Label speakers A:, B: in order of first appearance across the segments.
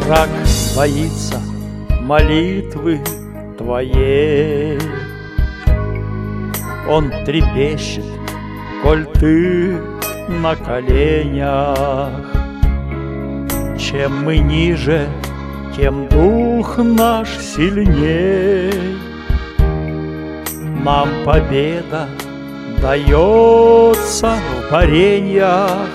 A: Враг боится молитвы твоей, он трепещет, коль ты на коленях. Чем мы ниже, тем дух наш сильней. Нам победа дается в бореньях.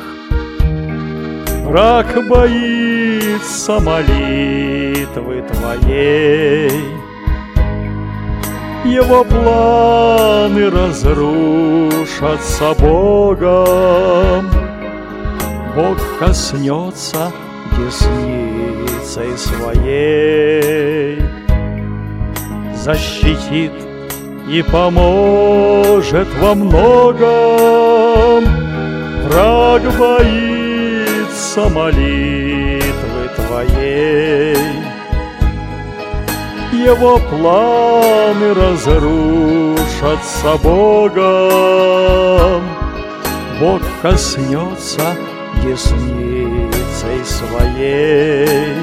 A: Враг боится молитвы твоей, его планы разрушатся Богом. Бог коснется десницей своей, защитит и поможет во многом. Враг боится молитвы твоей, его планы разрушатся Богом. Бог коснется десницей своей,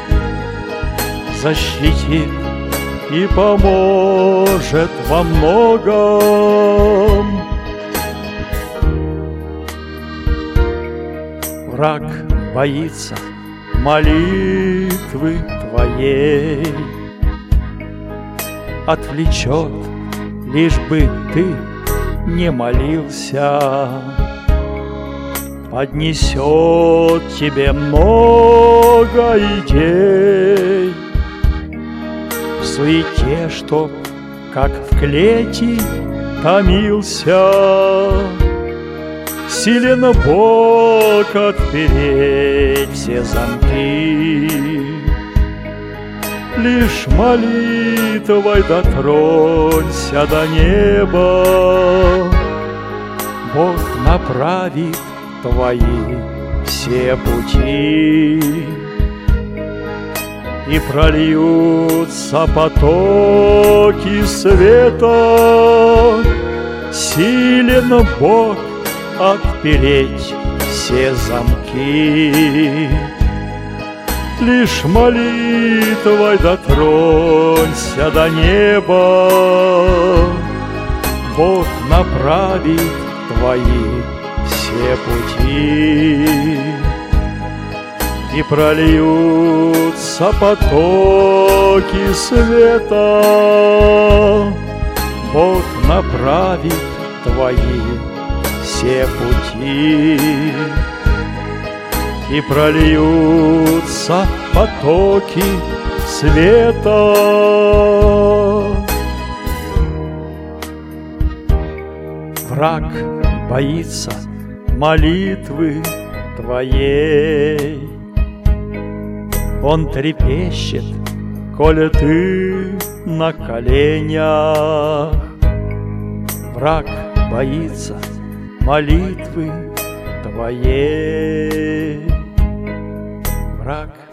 A: защитит и поможет во многом. Враг боится молитвы твоей, отвлечет, лишь бы ты не молился. Поднесет тебе много идей в суете, чтоб, как в клете, томился. Силен Бог отпереть все замки, лишь молитвой дотронься до неба. Бог направит твои все пути, и прольются потоки света. Силен Бог отпереть все замки, лишь молитвой дотронься до неба. Бог направит твои все пути, и прольются потоки света. Бог направит твои все пути, и прольются потоки света. Враг боится молитвы твоей, он трепещет, коли ты на коленях. Враг боится молитвы твоей. Враг